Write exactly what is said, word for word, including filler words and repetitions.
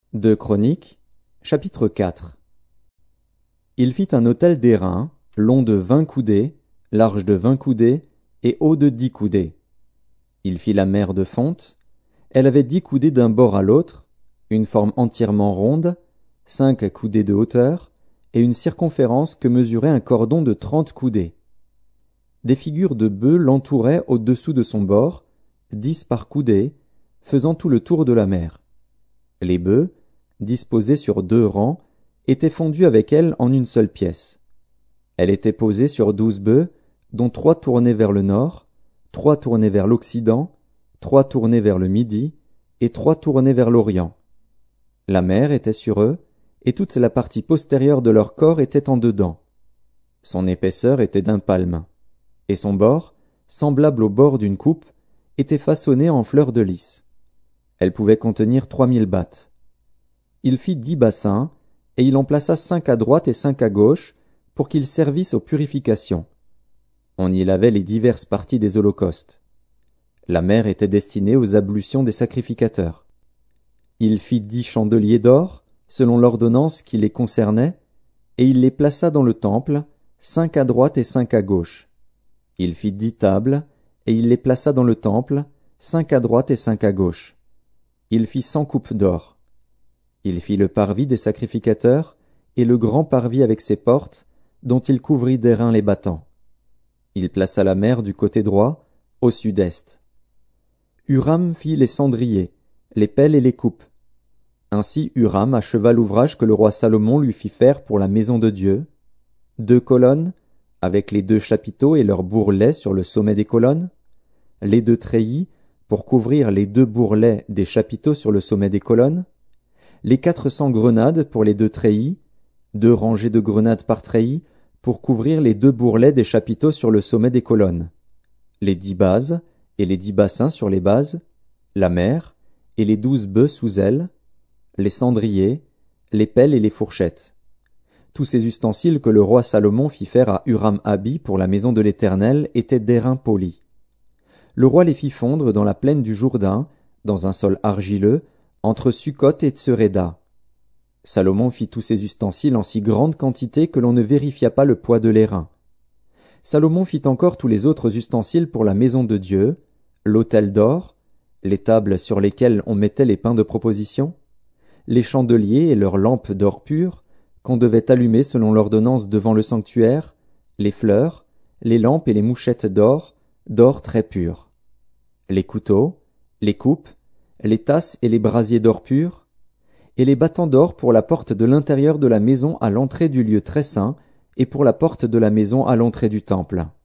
deux Chroniques, chapitre quatre. Il fit un autel d'airain, long de vingt coudées, large de vingt coudées, et haut de dix coudées. Il fit la mer de fonte. Elle avait dix coudées d'un bord à l'autre, une forme entièrement ronde, cinq coudées de hauteur, et une circonférence que mesurait un cordon de trente coudées. Des figures de bœufs l'entouraient au-dessous de son bord, dix par coudée, faisant tout le tour de la mer. Les bœufs, disposés sur deux rangs, étaient fondus avec elle en une seule pièce. Elle était posée sur douze bœufs, dont trois tournaient vers le nord, trois tournaient vers l'occident, trois tournaient vers le midi, et trois tournaient vers l'orient. La mer était sur eux, et toute la partie postérieure de leur corps était en dedans. Son épaisseur était d'un palme, et son bord, semblable au bord d'une coupe, était façonné en fleurs de lys. Elle pouvait contenir trois mille battes. Il fit dix bassins, et il en plaça cinq à droite et cinq à gauche, pour qu'ils servissent aux purifications. On y lavait les diverses parties des holocaustes. La mer était destinée aux ablutions des sacrificateurs. Il fit dix chandeliers d'or, selon l'ordonnance qui les concernait, et il les plaça dans le temple, cinq à droite et cinq à gauche. Il fit dix tables, et il les plaça dans le temple, cinq à droite et cinq à gauche. Il fit cent coupes d'or. Il fit le parvis des sacrificateurs, et le grand parvis avec ses portes, dont il couvrit d'airain les battants. Il plaça la mer du côté droit, au sud-est. Huram fit les cendriers, les pelles et les coupes. Ainsi Huram acheva l'ouvrage que le roi Salomon lui fit faire pour la maison de Dieu. Deux colonnes, avec les deux chapiteaux et leurs bourrelets sur le sommet des colonnes. Les deux treillis, pour couvrir les deux bourrelets des chapiteaux sur le sommet des colonnes. Les quatre cents grenades pour les deux treillis, deux rangées de grenades par treillis, pour couvrir les deux bourrelets des chapiteaux sur le sommet des colonnes. Les dix bases, et les dix bassins sur les bases, la mer, et les douze bœufs sous elle, les cendriers, les pelles et les fourchettes. Tous ces ustensiles que le roi Salomon fit faire à Huram-Abi pour la maison de l'Éternel étaient d'airain poli. Le roi les fit fondre dans la plaine du Jourdain, dans un sol argileux, entre Sukkot et Tseréda. Salomon fit tous ces ustensiles en si grande quantité que l'on ne vérifia pas le poids de l'airain. Salomon fit encore tous les autres ustensiles pour la maison de Dieu, l'autel d'or, les tables sur lesquelles on mettait les pains de proposition, les chandeliers et leurs lampes d'or pur, qu'on devait allumer selon l'ordonnance devant le sanctuaire, les fleurs, les lampes et les mouchettes d'or, d'or très pur, les couteaux, les coupes, les tasses et les brasiers d'or pur, et les battants d'or pour la porte de l'intérieur de la maison à l'entrée du lieu très saint, et pour la porte de la maison à l'entrée du temple.